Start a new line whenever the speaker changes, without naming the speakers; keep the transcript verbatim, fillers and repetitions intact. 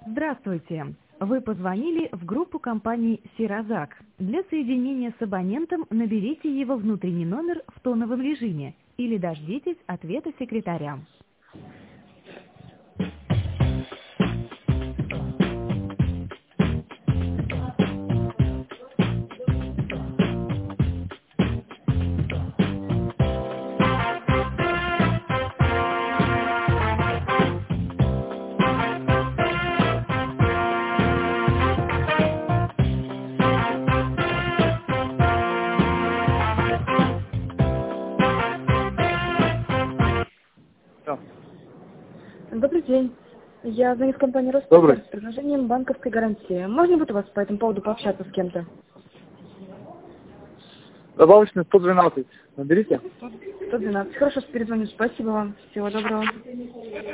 Здравствуйте! Вы позвонили в группу компании «Сиразак». Для соединения с абонентом наберите его внутренний номер в тоновом режиме или дождитесь ответа секретаря.
Да.
Добрый день. Я звоню в компанию
Добрый.
«Роспечать» с предложением банковской гарантии. Можно будет у вас по этому поводу пообщаться с кем-то?
Добавочный сто двенадцать. Наберите.
сто двенадцать. Хорошо, перезвоню. Спасибо вам. Всего доброго.